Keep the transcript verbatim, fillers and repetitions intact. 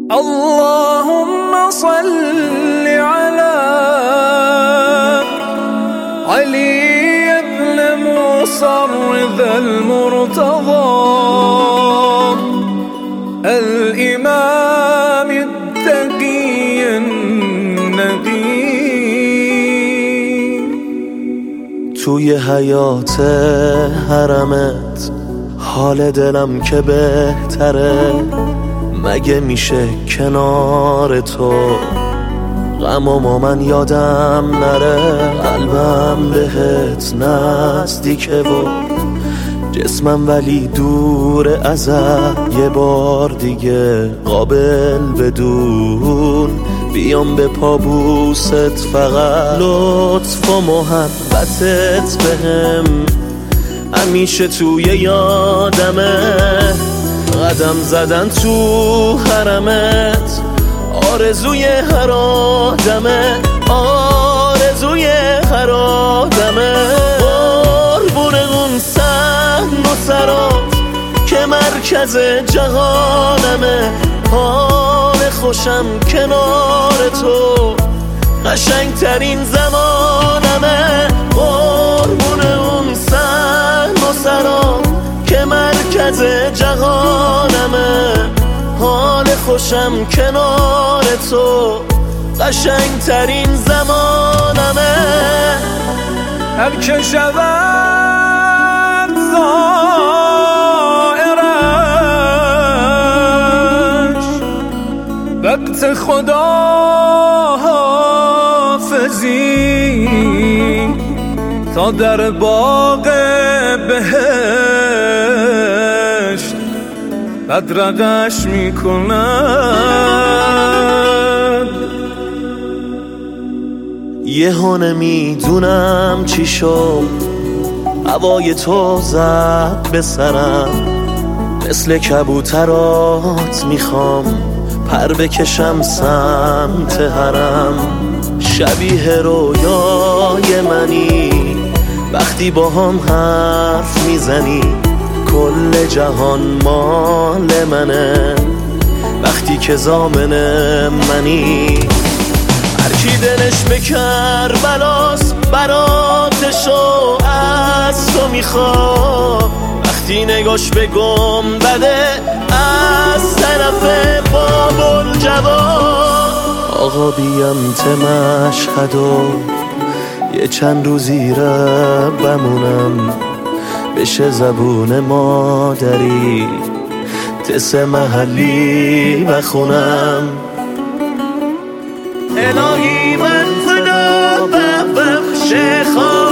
اللهم صل على علي بن موسى الرضا المرتضى الإمام التقي النقي. توی حیات حرمت حال دلم که بهتره، مگه میشه کنار تو غمامو من یادم نره. قلبم بهت نزدیکه و جسمم ولی دور ازت، یه بار دیگه قابل بدون بیام به پابوست، فقط لطف و محبتت بهم همیشه توی یادمه. قدم زدن تو حرمت آرزوی هر آدمه، آرزوی هر آدمه. قربون اون صحن و سرات که مرکز جهانمه، حال خوشم کنار تو قشنگ ترین زمانمه. قربون اون صحن و سرات که مرکز جهانمه، حال خوشم کنار تو قشنگ ترین زمانمه. هر که شود زائرش وقت خدا حافظی، تا در باغ بهشت بدرقش میکند. یه هونه میدونم چی شد، هوای تو زد به سرم، مثل کبوترات میخوام پر بکشم سمت حرم. شبیه رویای منی وقتی با هم حرف میزنی، کل جهان مال منه وقتی که ضامن منی. هر کی دلش به کربلاست براتشو از تو میخواد، وقتی نگاش به گنبده از طرف باب‌الجواد. آقا بیم ته مشهد و یه چند روزی را بمونم، بشه زبون مادری تس محلی بخونم. الهی من خدا ببخش